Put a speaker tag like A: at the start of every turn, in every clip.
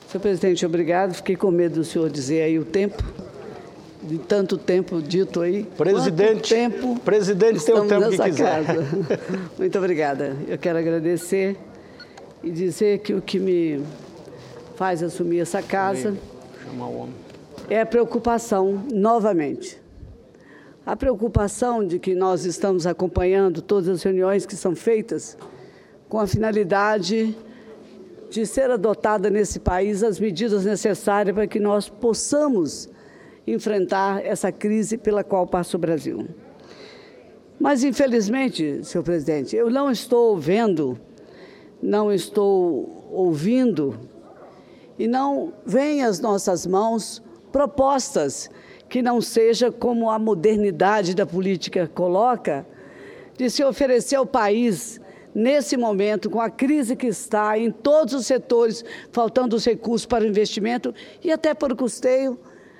A: Senhor presidente, obrigado. Fiquei com medo do senhor dizer aí o tempo, de tanto tempo dito aí.
B: Presidente tem o tempo que quiser.
A: Casa. Muito obrigada. Eu quero agradecer e dizer que o que me faz assumir essa casa é a preocupação, novamente. A preocupação de que nós estamos acompanhando todas as reuniões que são feitas com a finalidade de ser adotada nesse país as medidas necessárias para que nós possamos enfrentar essa crise pela qual passa o Brasil. Mas, infelizmente, senhor presidente, eu não estou vendo, não estou ouvindo e não vem às nossas mãos propostas que não seja como a modernidade da política coloca, de se oferecer ao país, nesse momento, com a crise que está em todos os setores, faltando os recursos para o investimento e até para o custeio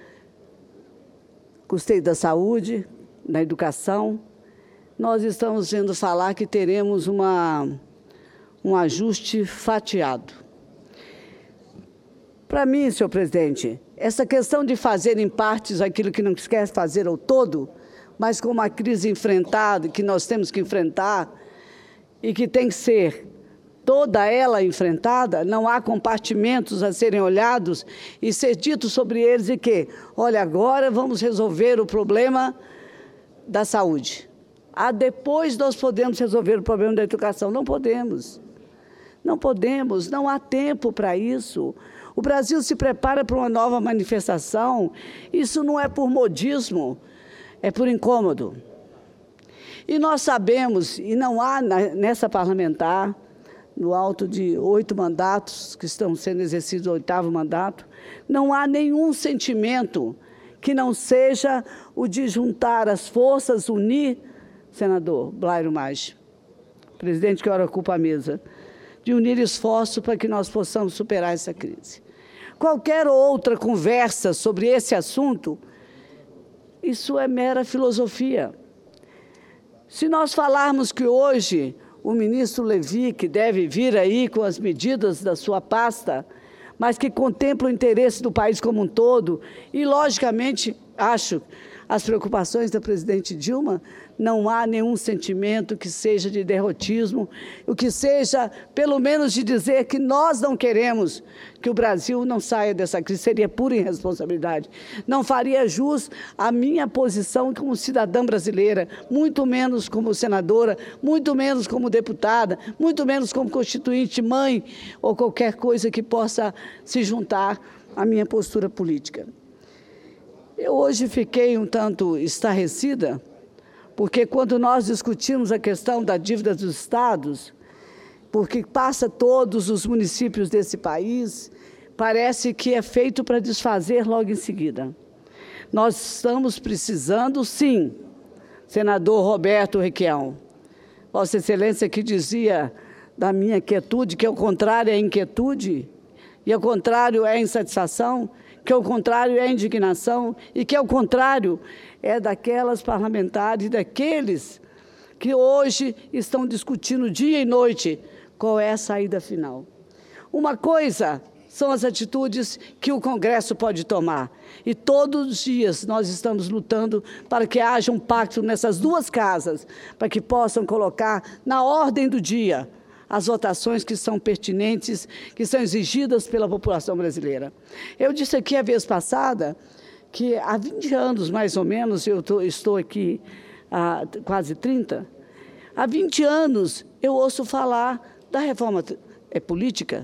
A: da saúde, da educação, nós estamos vendo falar que teremos um ajuste fatiado. Para mim, senhor presidente, essa questão de fazer em partes aquilo que não quer fazer ao todo, mas com uma crise enfrentada, que nós temos que enfrentar, e que tem que ser toda ela enfrentada, não há compartimentos a serem olhados e ser dito sobre eles e que, olha, agora vamos resolver o problema da saúde. Depois nós podemos resolver o problema da educação. Não podemos. Não podemos, não há tempo para isso. O Brasil se prepara para uma nova manifestação. Isso não é por modismo, é por incômodo. E nós sabemos, e não há nessa parlamentar, no alto de 8 mandatos, que estão sendo exercidos o 8º mandato, não há nenhum sentimento que não seja o de juntar as forças, unir, senador Blairo Maggi, presidente que ora ocupa a mesa, de unir esforços para que nós possamos superar essa crise. Qualquer outra conversa sobre esse assunto, isso é mera filosofia. Se nós falarmos que hoje o ministro Levi, que deve vir aí com as medidas da sua pasta, mas que contempla o interesse do país como um todo, e, logicamente, acho as preocupações da presidente Dilma, não há nenhum sentimento que seja de derrotismo, o que seja, pelo menos, de dizer que nós não queremos que o Brasil não saia dessa crise, seria pura irresponsabilidade. Não faria jus à minha posição como cidadã brasileira, muito menos como senadora, muito menos como deputada, muito menos como constituinte, mãe, ou qualquer coisa que possa se juntar à minha postura política. Eu hoje fiquei um tanto estarrecida, porque quando nós discutimos a questão da dívida dos estados, porque passa todos os municípios desse país, parece que é feito para desfazer logo em seguida. Nós estamos precisando, sim, senador Roberto Requião, Vossa Excelência que dizia da minha quietude, que ao contrário é inquietude, e ao contrário é insatisfação, que ao contrário é indignação e que ao contrário é daquelas parlamentares, daqueles que hoje estão discutindo dia e noite qual é a saída final. Uma coisa são as atitudes que o Congresso pode tomar e todos os dias nós estamos lutando para que haja um pacto nessas duas casas, para que possam colocar na ordem do dia as votações que são pertinentes, que são exigidas pela população brasileira. Eu disse aqui a vez passada que há 20 anos, mais ou menos, eu estou aqui há quase 30, há 20 anos eu ouço falar da reforma política.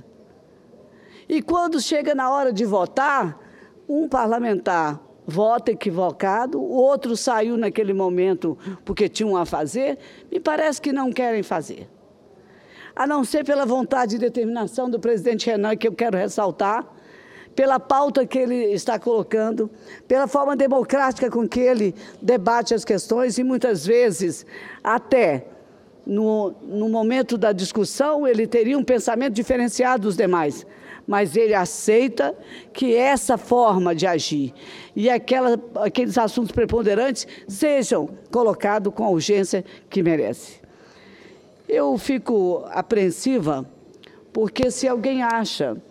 A: E quando chega na hora de votar, um parlamentar vota equivocado, o outro saiu naquele momento porque tinham a fazer, me parece que não querem fazer. A não ser pela vontade e determinação do presidente Renan, que eu quero ressaltar, pela pauta que ele está colocando, pela forma democrática com que ele debate as questões e, muitas vezes, até no momento da discussão, ele teria um pensamento diferenciado dos demais, mas ele aceita que essa forma de agir e aqueles assuntos preponderantes sejam colocados com a urgência que merece. Eu fico apreensiva porque se alguém acha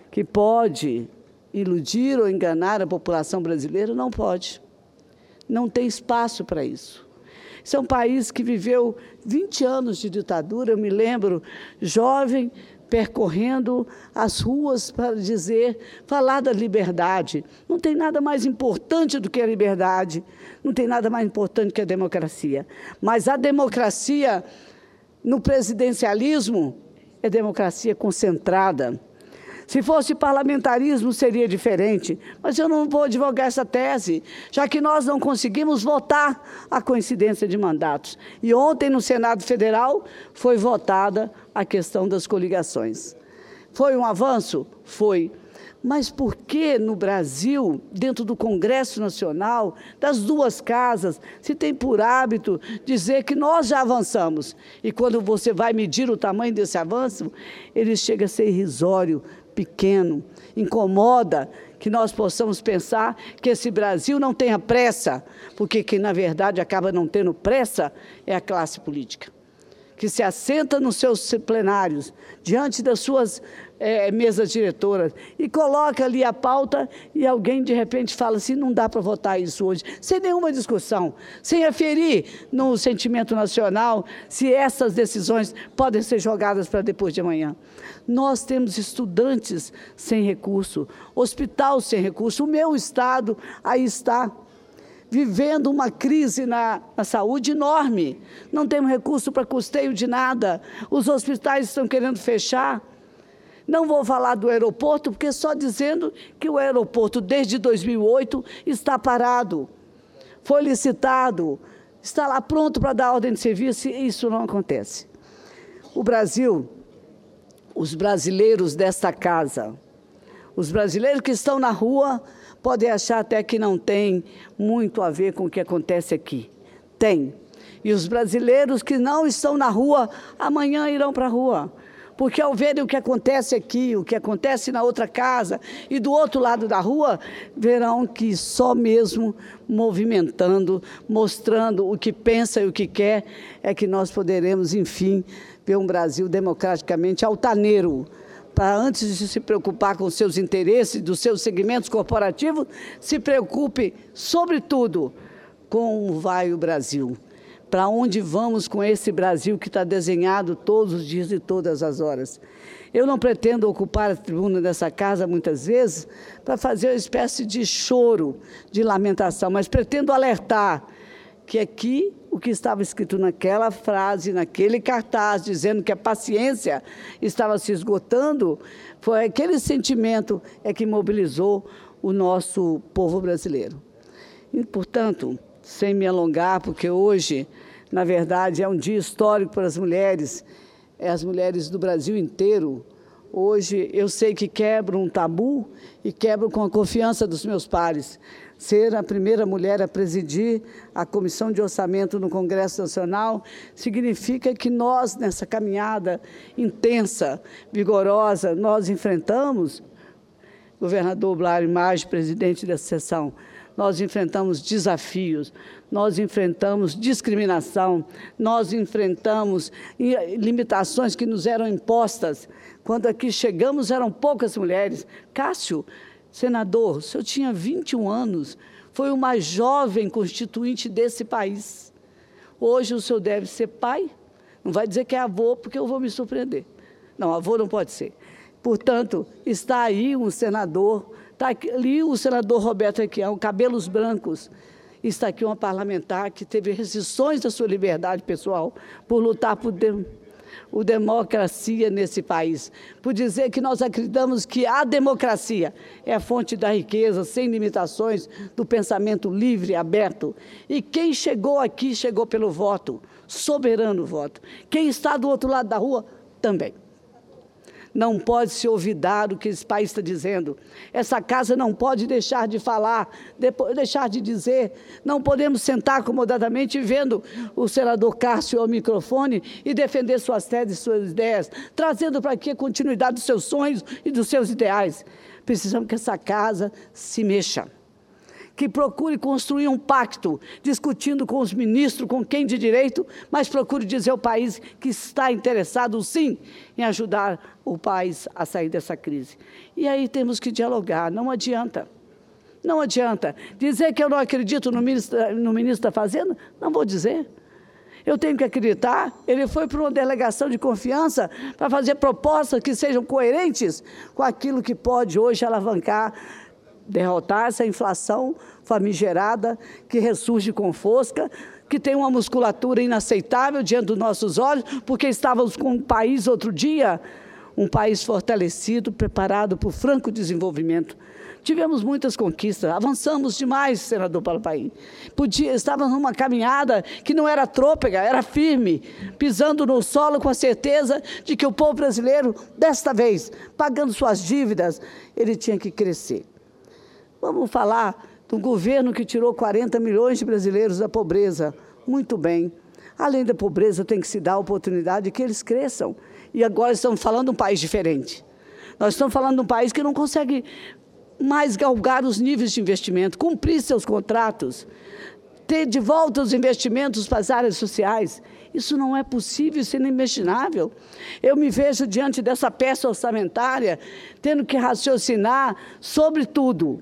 A: que pode iludir ou enganar a população brasileira, não pode. Não tem espaço para isso. Isso é um país que viveu 20 anos de ditadura. Eu me lembro, jovem, percorrendo as ruas para falar da liberdade. Não tem nada mais importante do que a liberdade, não tem nada mais importante que a democracia. Mas a democracia, no presidencialismo, é democracia concentrada. Se fosse parlamentarismo, seria diferente, mas eu não vou advogar essa tese, já que nós não conseguimos votar a coincidência de mandatos. E ontem, no Senado Federal, foi votada a questão das coligações. Foi um avanço? Foi. Mas por que no Brasil, dentro do Congresso Nacional, das duas casas, se tem por hábito dizer que nós já avançamos? E quando você vai medir o tamanho desse avanço, ele chega a ser irrisório, pequeno, incomoda que nós possamos pensar que esse Brasil não tenha pressa, porque quem, na verdade, acaba não tendo pressa é a classe política, que se assenta nos seus plenários, diante das suas mesas diretoras, e coloca ali a pauta e alguém, de repente, fala assim, não dá para votar isso hoje, sem nenhuma discussão, sem aferir no sentimento nacional se essas decisões podem ser jogadas para depois de amanhã. Nós temos estudantes sem recurso, hospital sem recurso, o meu estado aí está, vivendo uma crise na saúde enorme. Não temos recurso para custeio de nada. Os hospitais estão querendo fechar. Não vou falar do aeroporto, porque só dizendo que o aeroporto, desde 2008, está parado. Foi licitado, está lá pronto para dar ordem de serviço, e isso não acontece. O Brasil, os brasileiros desta casa, os brasileiros que estão na rua, podem achar até que não tem muito a ver com o que acontece aqui. Tem. E os brasileiros que não estão na rua, amanhã irão para a rua. Porque ao verem o que acontece aqui, o que acontece na outra casa e do outro lado da rua, verão que só mesmo movimentando, mostrando o que pensa e o que quer, é que nós poderemos, enfim, ver um Brasil democraticamente altaneiro, para, antes de se preocupar com os seus interesses, dos seus segmentos corporativos, se preocupe, sobretudo, com como vai o Brasil. Para onde vamos com esse Brasil que está desenhado todos os dias e todas as horas. Eu não pretendo ocupar a tribuna dessa casa, muitas vezes, para fazer uma espécie de choro, de lamentação, mas pretendo alertar que aqui, o que estava escrito naquela frase, naquele cartaz, dizendo que a paciência estava se esgotando, foi aquele sentimento que mobilizou o nosso povo brasileiro. E, portanto, sem me alongar, porque hoje, na verdade, é um dia histórico para as mulheres do Brasil inteiro. Hoje, eu sei que quebro um tabu e quebro com a confiança dos meus pares. Ser a primeira mulher a presidir a Comissão de Orçamento no Congresso Nacional significa que nós, nessa caminhada intensa, vigorosa, nós enfrentamos, governador Blário Maggi, presidente dessa sessão, nós enfrentamos desafios, nós enfrentamos discriminação, nós enfrentamos limitações que nos eram impostas. Quando aqui chegamos, eram poucas mulheres. Cássio, senador, o senhor tinha 21 anos, foi o mais jovem constituinte desse país. Hoje o senhor deve ser pai, não vai dizer que é avô, porque eu vou me surpreender. Não, avô não pode ser. Portanto, está aí um senador, está ali o senador Roberto Requião, cabelos brancos, está aqui uma parlamentar que teve restrições da sua liberdade pessoal por lutar por democracia nesse país, por dizer que nós acreditamos que a democracia é a fonte da riqueza, sem limitações, do pensamento livre, aberto. E quem chegou aqui, chegou pelo voto, soberano voto. Quem está do outro lado da rua, também. Não pode se olvidar o que esse país está dizendo. Essa casa não pode deixar de falar, deixar de dizer. Não podemos sentar acomodadamente vendo o senador Cássio ao microfone e defender suas teses e suas ideias, trazendo para aqui a continuidade dos seus sonhos e dos seus ideais. Precisamos que essa casa se mexa, que procure construir um pacto, discutindo com os ministros, com quem de direito, mas procure dizer ao país que está interessado, sim, em ajudar o país a sair dessa crise. E aí temos que dialogar, não adianta. Não adianta. Dizer que eu não acredito no ministro da Fazenda, não vou dizer. Eu tenho que acreditar. Ele foi para uma delegação de confiança para fazer propostas que sejam coerentes com aquilo que pode hoje alavancar, derrotar essa inflação famigerada que ressurge com força, que tem uma musculatura inaceitável diante dos nossos olhos, porque estávamos com um país outro dia, um país fortalecido, preparado para o franco desenvolvimento. Tivemos muitas conquistas, avançamos demais, senador Paulo Paim. Estávamos numa caminhada que não era trôpega, era firme, pisando no solo com a certeza de que o povo brasileiro, desta vez, pagando suas dívidas, ele tinha que crescer. Vamos falar de um governo que tirou 40 milhões de brasileiros da pobreza. Muito bem. Além da pobreza, tem que se dar a oportunidade de que eles cresçam. E agora estamos falando de um país diferente. Nós estamos falando de um país que não consegue mais galgar os níveis de investimento, cumprir seus contratos, ter de volta os investimentos para as áreas sociais. Isso não é possível, isso é inimaginável. Eu me vejo diante dessa peça orçamentária, tendo que raciocinar sobre tudo,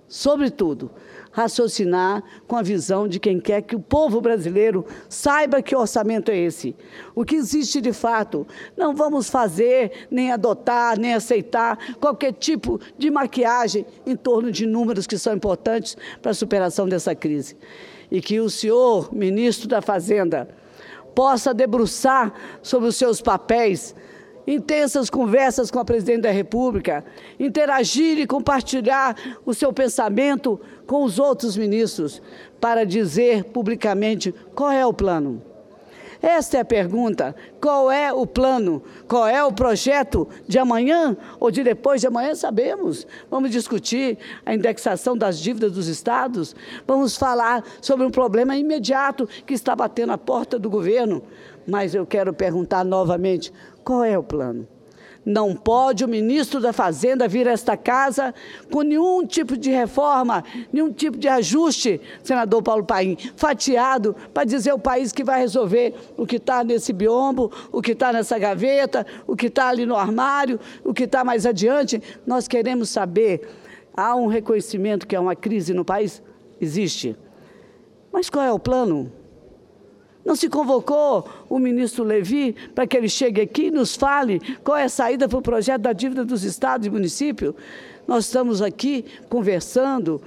A: raciocinar com a visão de quem quer que o povo brasileiro saiba que orçamento é esse. O que existe de fato. Não vamos fazer, nem adotar, nem aceitar qualquer tipo de maquiagem em torno de números que são importantes para a superação dessa crise. E que o senhor, ministro da Fazenda, possa debruçar sobre os seus papéis, intensas conversas com a presidente da República, interagir e compartilhar o seu pensamento com os outros ministros para dizer publicamente qual é o plano. Esta é a pergunta. Qual é o plano? Qual é o projeto de amanhã ou de depois de amanhã? Sabemos. Vamos discutir a indexação das dívidas dos estados. Vamos falar sobre um problema imediato que está batendo a porta do governo. Mas eu quero perguntar novamente, qual é o plano? Não pode o ministro da Fazenda vir a esta casa com nenhum tipo de reforma, nenhum tipo de ajuste, senador Paulo Paim, fatiado para dizer ao país que vai resolver o que está nesse biombo, o que está nessa gaveta, o que está ali no armário, o que está mais adiante. Nós queremos saber, há um reconhecimento que há uma crise no país? Existe. Mas qual é o plano? Não se convocou o ministro Levi para que ele chegue aqui e nos fale qual é a saída para o projeto da dívida dos estados e municípios? Nós estamos aqui conversando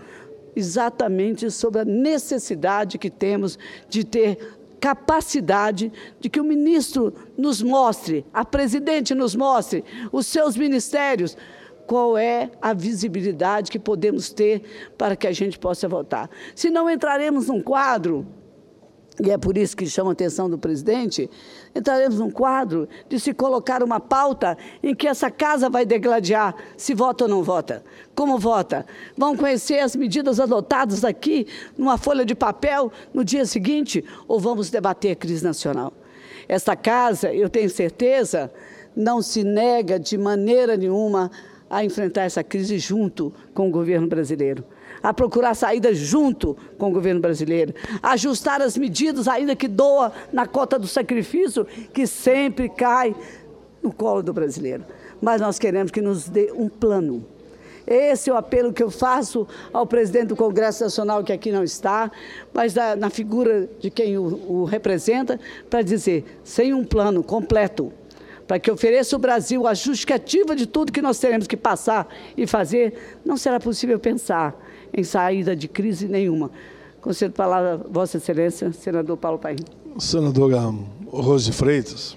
A: exatamente sobre a necessidade que temos de ter capacidade de que o ministro nos mostre, a presidente nos mostre, os seus ministérios, qual é a visibilidade que podemos ter para que a gente possa votar. Se não entraremos num quadro, e é por isso que chama a atenção do presidente, entraremos num quadro de se colocar uma pauta em que essa casa vai degladiar se vota ou não vota. Como vota? Vão conhecer as medidas adotadas aqui, numa folha de papel, no dia seguinte, ou vamos debater a crise nacional? Essa casa, eu tenho certeza, não se nega de maneira nenhuma a enfrentar essa crise junto com o governo brasileiro, a procurar saída junto com o governo brasileiro, a ajustar as medidas, ainda que doa na cota do sacrifício, que sempre cai no colo do brasileiro. Mas nós queremos que nos dê um plano. Esse é o apelo que eu faço ao presidente do Congresso Nacional, que aqui não está, mas na figura de quem o representa, para dizer, sem um plano completo, para que ofereça ao Brasil a justificativa de tudo que nós teremos que passar e fazer, não será possível pensar em saída de crise nenhuma. Concedo a palavra a Vossa Excelência, senador Paulo Paim.
C: Senadora Rose Freitas,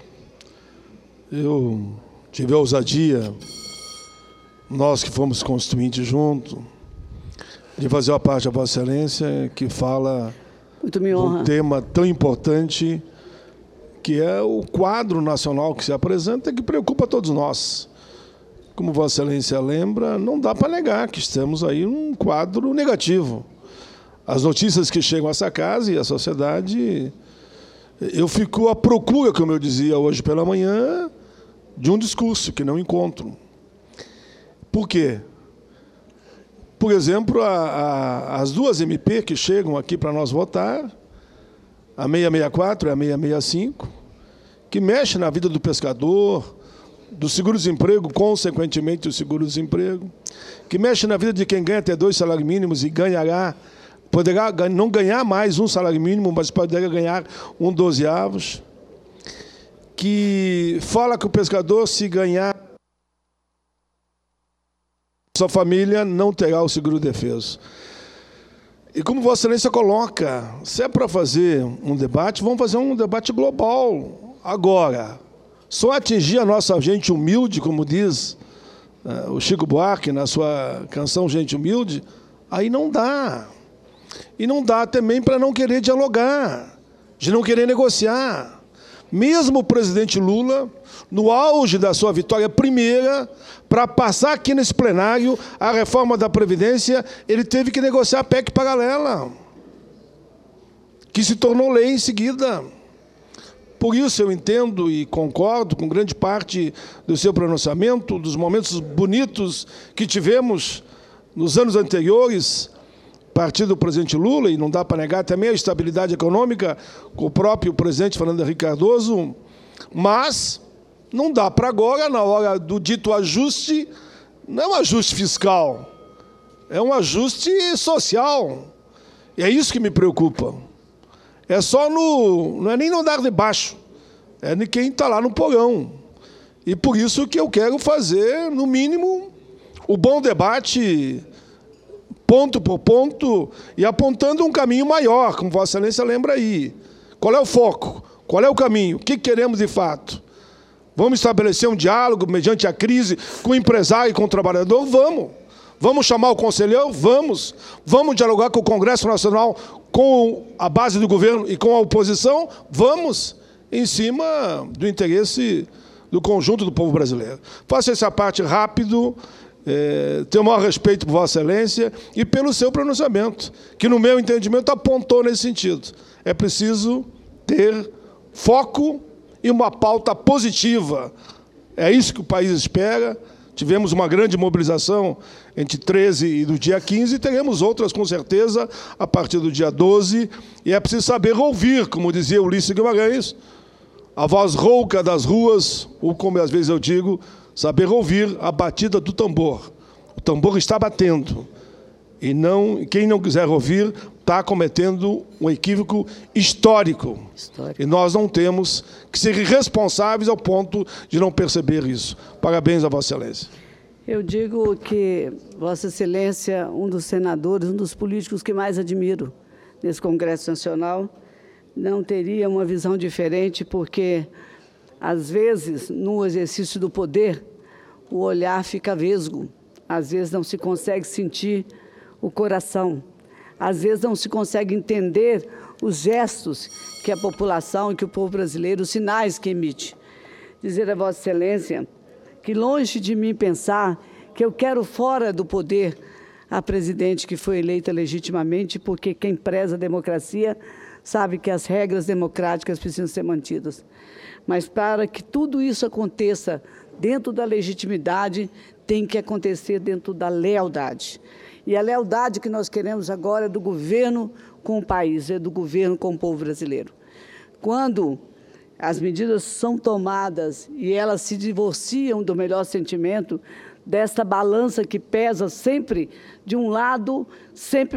C: eu tive a ousadia, nós que fomos constituintes junto, de fazer a parte da Vossa Excelência, que fala de um tema tão importante, que é o quadro nacional que se apresenta e que preocupa todos nós. Como Vossa Excelência lembra, não dá para negar que estamos aí num quadro negativo. As notícias que chegam a essa casa e a sociedade, eu fico à procura, como eu dizia hoje pela manhã, de um discurso que não encontro. Por quê? por exemplo, as duas MP que chegam aqui para nós votar, a 664 e a 665, que mexe na vida do pescador, do seguro-desemprego, consequentemente do seguro-desemprego, que mexe na vida de quem ganha até 2 salários mínimos e poderá não ganhar mais um salário mínimo, mas poderá ganhar um 12avos, que fala que o pescador, se ganhar, sua família não terá o seguro-defeso. E como Vossa Excelência coloca, se é para fazer um debate, vamos fazer um debate global. Agora, só atingir a nossa gente humilde, como diz o Chico Buarque na sua canção Gente Humilde, aí não dá. E não dá também para não querer dialogar, de não querer negociar. Mesmo o presidente Lula, no auge da sua vitória primeira, para passar aqui nesse plenário a reforma da Previdência, ele teve que negociar a PEC paralela, que se tornou lei em seguida. Por isso eu entendo e concordo com grande parte do seu pronunciamento, dos momentos bonitos que tivemos nos anos anteriores, a partir do presidente Lula, e não dá para negar também a estabilidade econômica com o próprio presidente Fernando Henrique Cardoso, mas não dá para agora, na hora do dito ajuste, não é um ajuste fiscal, é um ajuste social. E é isso que me preocupa. É só não é nem no andar de baixo, é de quem está lá no porão. E por isso que eu quero fazer, no mínimo, o bom debate, ponto por ponto, e apontando um caminho maior, como Vossa Excelência lembra aí. Qual é o foco? Qual é o caminho? O que queremos de fato? Vamos estabelecer um diálogo mediante a crise com o empresário e com o trabalhador? Vamos. Vamos chamar o conselheiro? Vamos. Vamos dialogar com o Congresso Nacional, com a base do governo e com a oposição? Vamos. Em cima do interesse do conjunto do povo brasileiro. Faça essa parte rápido, tenho o maior respeito por Vossa Excelência e pelo seu pronunciamento, que, no meu entendimento, apontou nesse sentido. É preciso ter foco e uma pauta positiva. É isso que o país espera. Tivemos uma grande mobilização entre 13 e do dia 15, e teremos outras, com certeza, a partir do dia 12. E é preciso saber ouvir, como dizia Ulisses Guimarães, a voz rouca das ruas, ou, como às vezes eu digo, saber ouvir a batida do tambor. O tambor está batendo. E quem não quiser ouvir está cometendo um equívoco histórico. E nós não temos que ser irresponsáveis ao ponto de não perceber isso. Parabéns a Vossa Excelência.
A: Eu digo que Vossa Excelência, um dos senadores, um dos políticos que mais admiro nesse Congresso Nacional, não teria uma visão diferente, porque, às vezes, no exercício do poder, o olhar fica vesgo, às vezes não se consegue sentir o coração, às vezes não se consegue entender os gestos que a população e que o povo brasileiro, os sinais que emite. Dizer a Vossa Excelência que, longe de mim pensar que eu quero fora do poder a presidente que foi eleita legitimamente, porque quem preza a democracia sabe que as regras democráticas precisam ser mantidas. Mas para que tudo isso aconteça dentro da legitimidade, tem que acontecer dentro da lealdade. E a lealdade que nós queremos agora é do governo com o país, é do governo com o povo brasileiro. Quando as medidas são tomadas e elas se divorciam do melhor sentimento, desta balança que pesa sempre de um lado, sempre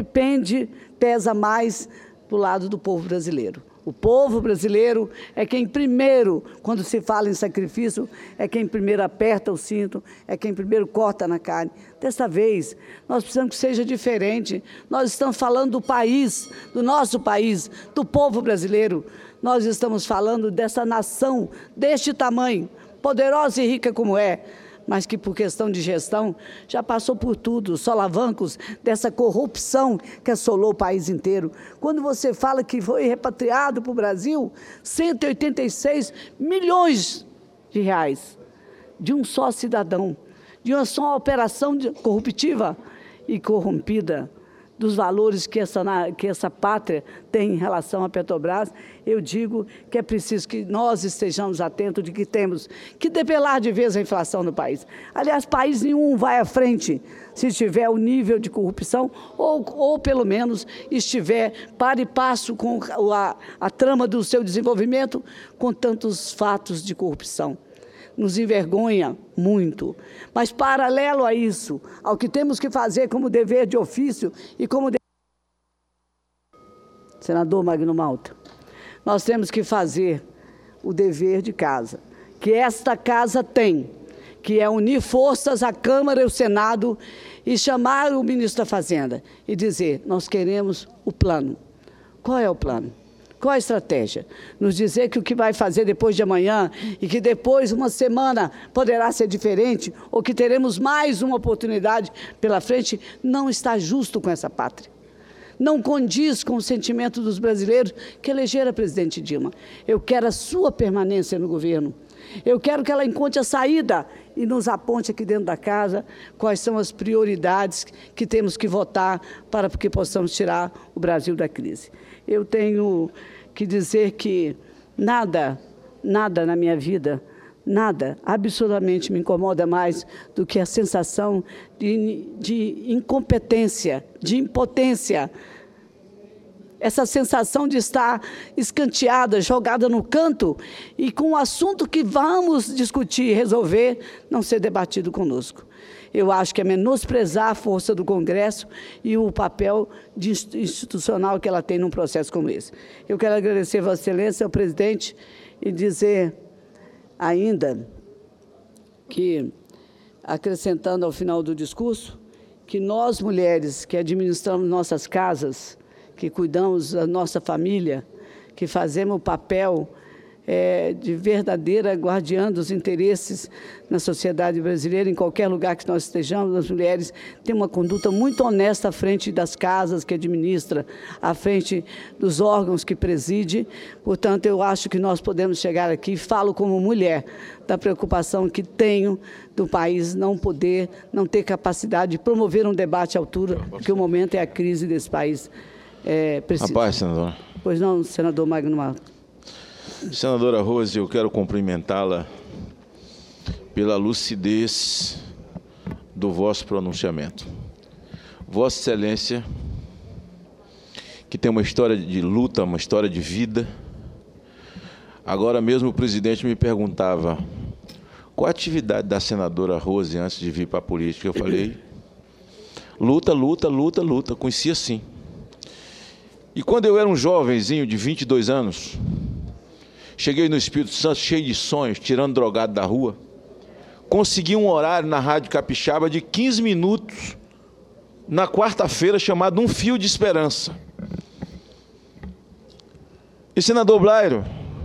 A: pesa mais para o lado do povo brasileiro. O povo brasileiro é quem primeiro, quando se fala em sacrifício, é quem primeiro aperta o cinto, é quem primeiro corta na carne. Desta vez, nós precisamos que seja diferente. Nós estamos falando do país, do nosso país, do povo brasileiro. Nós estamos falando dessa nação, deste tamanho, poderosa e rica como é, mas que, por questão de gestão, já passou por tudo, os solavancos dessa corrupção que assolou o país inteiro. Quando você fala que foi repatriado para o Brasil 186 milhões de reais de um só cidadão, de uma só operação corruptiva e corrompida, dos valores que essa pátria tem em relação à Petrobras, eu digo que é preciso que nós estejamos atentos de que temos que debelar de vez a inflação no país. Aliás, país nenhum vai à frente se tiver o nível de corrupção ou pelo menos, estiver par e passo com a trama do seu desenvolvimento com tantos fatos de corrupção. Nos envergonha muito. Mas, paralelo a isso, ao que temos que fazer como dever de ofício e como... Senador Magno Malta, nós temos que fazer o dever de casa, que esta casa tem, que é unir forças à Câmara e ao Senado e chamar o ministro da Fazenda e dizer, nós queremos o plano. Qual é o plano? Qual a estratégia? Nos dizer que o que vai fazer depois de amanhã e que depois, uma semana, poderá ser diferente ou que teremos mais uma oportunidade pela frente, não está justo com essa pátria. Não condiz com o sentimento dos brasileiros que elegeram a presidente Dilma. Eu quero a sua permanência no governo. Eu quero que ela encontre a saída e nos aponte aqui dentro da casa quais são as prioridades que temos que votar para que possamos tirar o Brasil da crise. Eu tenho que dizer que nada na minha vida, nada absolutamente me incomoda mais do que a sensação de incompetência, de impotência. Essa sensação de estar escanteada, jogada no canto e com o assunto que vamos discutir e resolver não ser debatido conosco. Eu acho que é menosprezar a força do Congresso e o papel institucional que ela tem num processo como esse. Eu quero agradecer a Vossa Excelência, ao presidente, e dizer ainda que, acrescentando ao final do discurso, que nós, mulheres que administramos nossas casas, que cuidamos da nossa família, que fazemos o papel de verdadeira guardiã dos interesses na sociedade brasileira, em qualquer lugar que nós estejamos, as mulheres têm uma conduta muito honesta à frente das casas que administra, à frente dos órgãos que preside. Portanto, eu acho que nós podemos chegar aqui, falo como mulher, da preocupação que tenho do país não ter capacidade de promover um debate à altura, porque o momento é a crise desse país. Precisa.
D: Rapaz, senador.
A: Pois não, senador Magno Malta.
D: Senadora Rose, eu quero cumprimentá-la pela lucidez do vosso pronunciamento. Vossa Excelência, que tem uma história de luta, uma história de vida. Agora mesmo o presidente me perguntava qual a atividade da senadora Rose antes de vir para a política. Eu falei, luta, luta, luta, luta. Conhecia sim. E quando eu era um jovenzinho de 22 anos, cheguei no Espírito Santo cheio de sonhos, tirando drogado da rua, consegui um horário na Rádio Capixaba de 15 minutos, na quarta-feira, chamado Um Fio de Esperança. E, senador Blairo,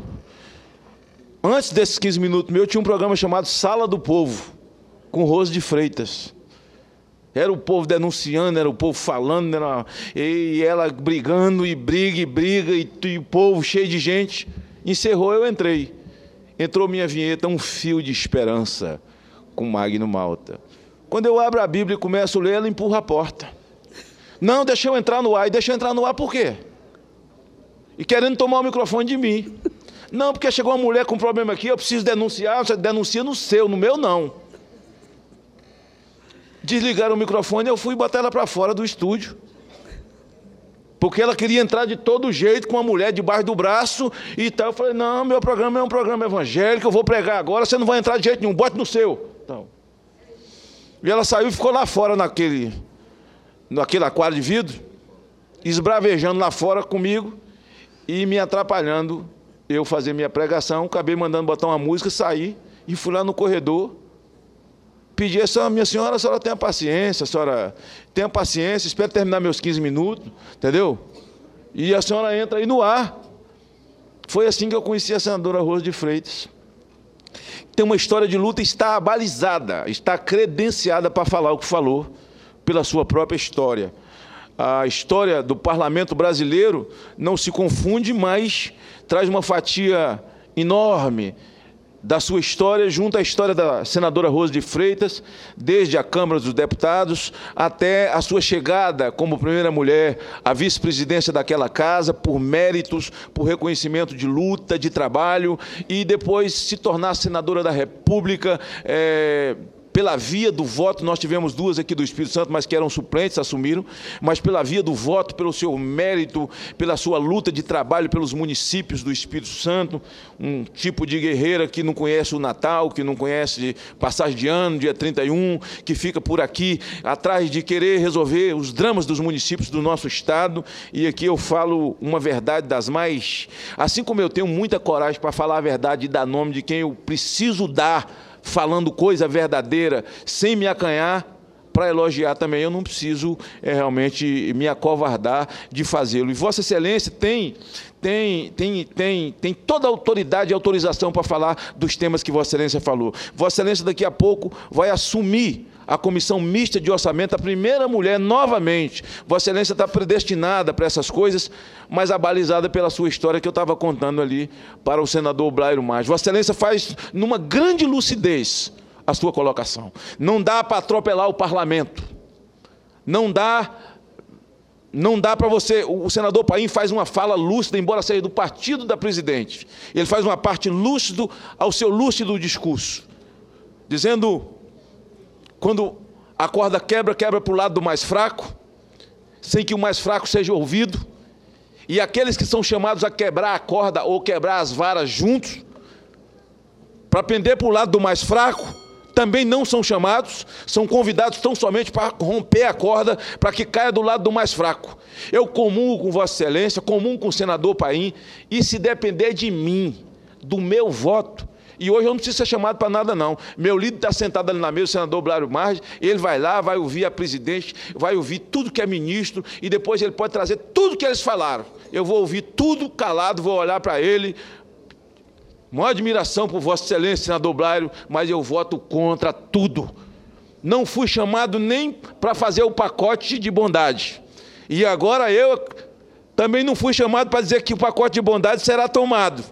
D: antes desses 15 minutos meu, tinha um programa chamado Sala do Povo, com Rose de Freitas. Era o povo denunciando, era o povo falando, e ela brigando, e briga, e o povo cheio de gente. Encerrou, eu entrei. Entrou minha vinheta, Um Fio de Esperança, com Magno Malta. Quando eu abro a Bíblia e começo a ler, ela empurra a porta. Não, deixa eu entrar no ar. E deixa eu entrar no ar por quê? E querendo tomar o microfone de mim. Não, porque chegou uma mulher com um problema aqui, eu preciso denunciar. Você denuncia no seu, no meu não. Desligaram o microfone, eu fui botar ela para fora do estúdio. Porque ela queria entrar de todo jeito, com uma mulher debaixo do braço e tal. Eu falei, não, meu programa é um programa evangélico, eu vou pregar agora, você não vai entrar de jeito nenhum, bote no seu. Então, e ela saiu e ficou lá fora naquele aquário de vidro, esbravejando lá fora comigo e me atrapalhando eu fazer minha pregação. Acabei mandando botar uma música, saí e fui lá no corredor. Pedi a senhora, minha senhora, a senhora tenha paciência, espero terminar meus 15 minutos, entendeu? E a senhora entra aí no ar. Foi assim que eu conheci a senadora Rose de Freitas. Tem uma história de luta, está abalizada, está credenciada para falar o que falou, pela sua própria história. A história do parlamento brasileiro não se confunde, mas traz uma fatia enorme da sua história, junto à história da senadora Rose de Freitas, desde a Câmara dos Deputados até a sua chegada como primeira mulher à vice-presidência daquela casa, por méritos, por reconhecimento de luta, de trabalho, e depois se tornar senadora da República, pela via do voto. Nós tivemos duas aqui do Espírito Santo, mas que eram suplentes, assumiram, mas pela via do voto, pelo seu mérito, pela sua luta de trabalho pelos municípios do Espírito Santo, um tipo de guerreira que não conhece o Natal, que não conhece passagem de ano, dia 31, que fica por aqui, atrás de querer resolver os dramas dos municípios do nosso Estado. E aqui eu falo uma verdade das mais... Assim como eu tenho muita coragem para falar a verdade e dar nome de quem eu preciso dar, falando coisa verdadeira, sem me acanhar, para elogiar também, eu não preciso realmente me acovardar de fazê-lo. E Vossa Excelência tem toda a autoridade e autorização para falar dos temas que Vossa Excelência falou. Vossa Excelência daqui a pouco vai assumir a Comissão Mista de Orçamento, a primeira mulher novamente. Vossa Excelência está predestinada para essas coisas, mas abalizada pela sua história que eu estava contando ali para o senador Blairo Maggi. Vossa Excelência faz numa grande lucidez a sua colocação. Não dá para atropelar o parlamento. Não dá para você... O senador Paim faz uma fala lúcida, embora seja do partido da presidente. Ele faz uma parte lúcida ao seu lúcido discurso, dizendo... Quando a corda quebra, quebra para o lado do mais fraco, sem que o mais fraco seja ouvido. E aqueles que são chamados a quebrar a corda ou quebrar as varas juntos, para pender para o lado do mais fraco, também não são chamados, são convidados tão somente para romper a corda, para que caia do lado do mais fraco. Eu comungo com Vossa Excelência, comungo com o senador Paim, e se depender de mim, do meu voto, e hoje eu não preciso ser chamado para nada, não. Meu líder está sentado ali na mesa, o senador Blairo Maggi, ele vai lá, vai ouvir a presidente, vai ouvir tudo que é ministro, e depois ele pode trazer tudo que eles falaram. Eu vou ouvir tudo calado, vou olhar para ele. Maior admiração por Vossa Excelência, senador Blairo, mas eu voto contra tudo. Não fui chamado nem para fazer o pacote de bondade. E agora eu também não fui chamado para dizer que o pacote de bondade será tomado.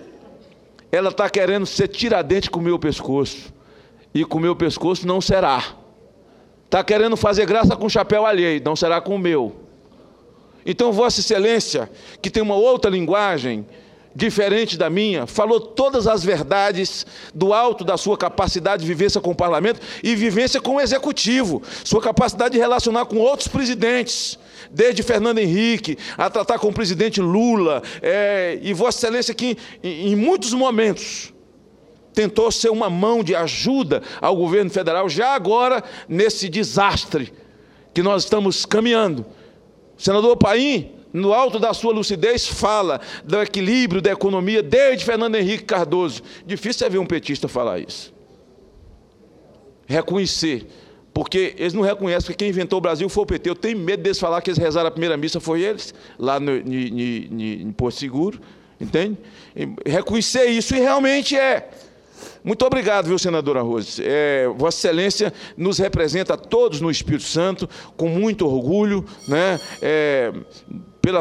D: Ela está querendo ser tiradentes com o meu pescoço, e com o meu pescoço não será. Está querendo fazer graça com o chapéu alheio, não será com o meu. Então, Vossa Excelência, que tem uma outra linguagem, diferente da minha, falou todas as verdades do alto da sua capacidade de vivência com o parlamento e vivência com o executivo, sua capacidade de relacionar com outros presidentes, desde Fernando Henrique, a tratar com o presidente Lula, e Vossa Excelência que, em muitos momentos, tentou ser uma mão de ajuda ao governo federal, já agora, nesse desastre que nós estamos caminhando. O senador Paim, no alto da sua lucidez, fala do equilíbrio da economia desde Fernando Henrique Cardoso. Difícil é ver um petista falar isso. Reconhecer. Porque eles não reconhecem que quem inventou o Brasil foi o PT. Eu tenho medo deles falar que eles rezaram a primeira missa, foi eles, lá em Porto Seguro, entende? Reconhecer isso, e realmente é. Muito obrigado, viu, senadora Rose? Vossa Excelência nos representa a todos no Espírito Santo, com muito orgulho, né? Pela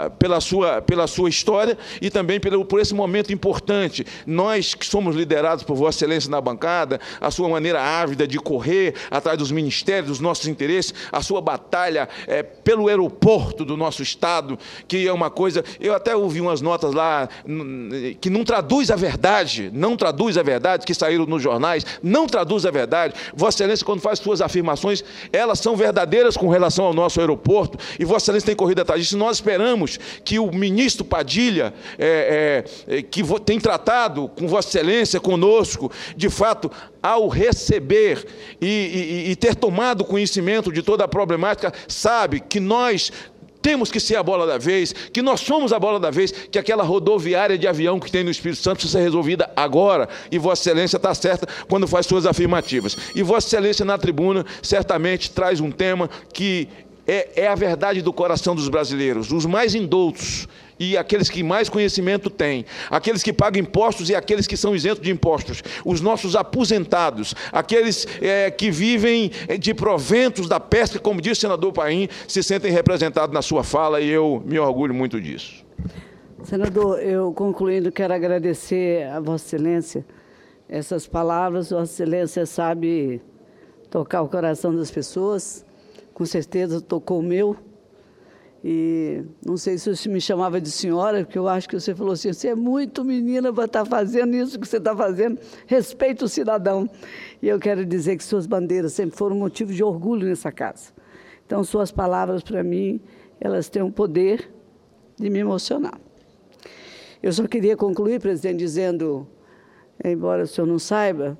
D: sua história e também por esse momento importante. Nós que somos liderados por Vossa Excelência na bancada, a sua maneira ávida de correr atrás dos ministérios, dos nossos interesses, a sua batalha pelo aeroporto do nosso Estado, que é uma coisa... Eu até ouvi umas notas lá que não traduz a verdade, que saíram nos jornais, não traduz a verdade. Vossa Excelência, quando faz suas afirmações, elas são verdadeiras com relação ao nosso aeroporto, e Vossa Excelência tem corrido atrás disso. Nós esperamos que o ministro Padilha, que tem tratado com Vossa Excelência, conosco, de fato, ao receber e ter tomado conhecimento de toda a problemática, sabe que nós temos que ser a bola da vez, que nós somos a bola da vez, que aquela rodoviária de avião que tem no Espírito Santo precisa ser resolvida agora, e Vossa Excelência está certa quando faz suas afirmativas. E Vossa Excelência, na tribuna, certamente traz um tema que é a verdade do coração dos brasileiros, os mais indoutos e aqueles que mais conhecimento têm, aqueles que pagam impostos e aqueles que são isentos de impostos, os nossos aposentados, aqueles que vivem de proventos da pesca, como disse o senador Paim, se sentem representados na sua fala, e eu me orgulho muito disso.
A: Senador, eu concluindo, quero agradecer a Vossa Excelência Essas palavras, Vossa Excelência sabe tocar o coração das pessoas, com certeza tocou o meu. E não sei se você me chamava de senhora, porque eu acho que você falou assim, você é muito menina para estar fazendo isso que você está fazendo, respeita o cidadão. E eu quero dizer que suas bandeiras sempre foram motivo de orgulho nessa casa. Então, suas palavras, para mim, elas têm o poder de me emocionar. Eu só queria concluir, presidente, dizendo, embora o senhor não saiba,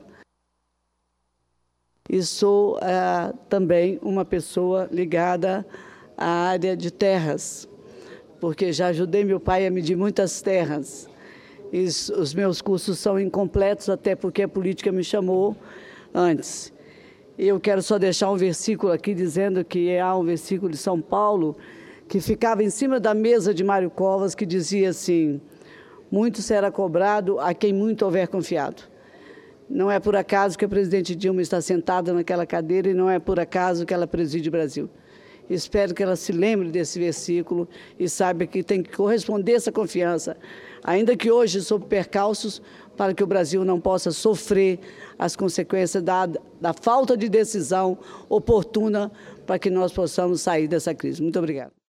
A: e sou também uma pessoa ligada à área de terras, porque já ajudei meu pai a medir muitas terras. E os meus cursos são incompletos, até porque a política me chamou antes. Eu quero só deixar um versículo aqui, dizendo que há um versículo de São Paulo, que ficava em cima da mesa de Mário Covas, que dizia assim, muito será cobrado a quem muito houver confiado. Não é por acaso que a presidente Dilma está sentada naquela cadeira e não é por acaso que ela preside o Brasil. Espero que ela se lembre desse versículo e saiba que tem que corresponder essa confiança, ainda que hoje sob percalços, para que o Brasil não possa sofrer as consequências da falta de decisão oportuna para que nós possamos sair dessa crise. Muito obrigada.